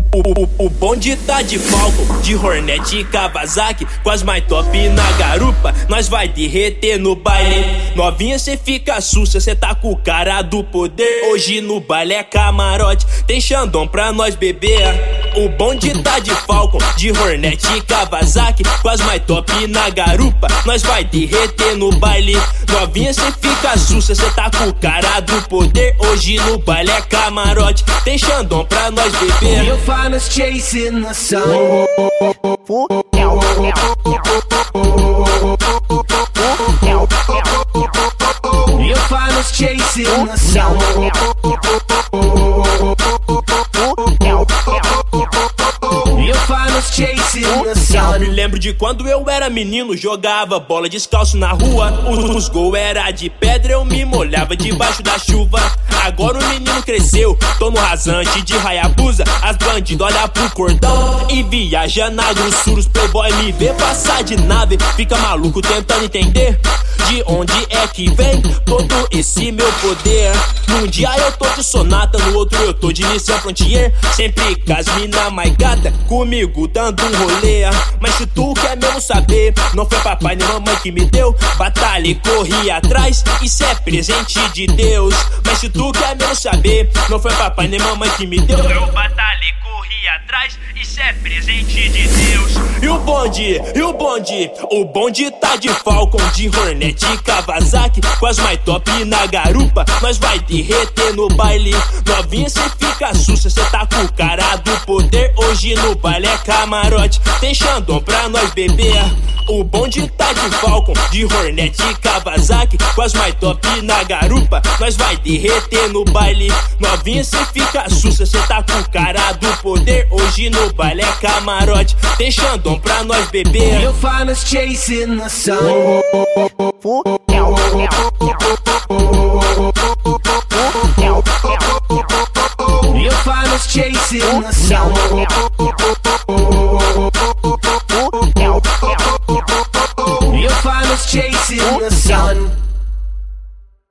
O bonde tá de Falcon, de Hornet e Kawasaki, com as mais top na garupa, nós vai derreter no baile. Novinha cê fica sussa, cê tá com o cara do poder. Hoje no baile é camarote, tem Xandão pra nós beber. O bonde tá de Falcon, de Hornet e Kawasaki, com as mais top na garupa, nós vai derreter no baile. Novinha cê fica sussa, cê tá com o cara do poder. Hoje no baile é camarote, tem Xandão pra nós beber. You'll find us chasing the sun. You'll find us chasing the sun. You'll find us chasing the sun. Me lembro de quando eu era menino, jogava bola descalço na rua. Os gols era de pedra, eu me molhava debaixo da chuva. Agora o menino cresceu, tô no rasante de Hayabusa. As bandidas olham pro cordão e viaja na grossura. Os playboy me vê passar de nave, fica maluco tentando entender de onde é que vem todo esse meu poder. Num dia eu tô de Sonata, no outro eu tô de Nissan Frontier. Sempre com as mina mais gata, comigo dando um rolê. Mas se tu quer mesmo saber, não foi papai nem mamãe que me deu. Batalha e corri atrás, isso é presente de Deus. Mas se tu quer mesmo saber, não foi papai nem mamãe que me deu. Eu batalhei e corri atrás, isso é presente de Deus. E o bonde, o bonde tá de Falcon, de Hornet e Kawasaki, com as mais top na garupa, nós vai derreter no baile. Novinha cê fica sussa, cê tá com o cara do poder. Hoje no baile é camarote, tem Xandão pra nós beber. O bonde tá de Falcon, de Hornet e Kawasaki, com as mais top na garupa, nós vai derreter no baile. Novinha cê fica sussa, cê tá com o cara do poder. Hoje no baile é camarote, tem Xandão pra nós beber. You'll find us chasing the sun. You'll find us chasing the sun.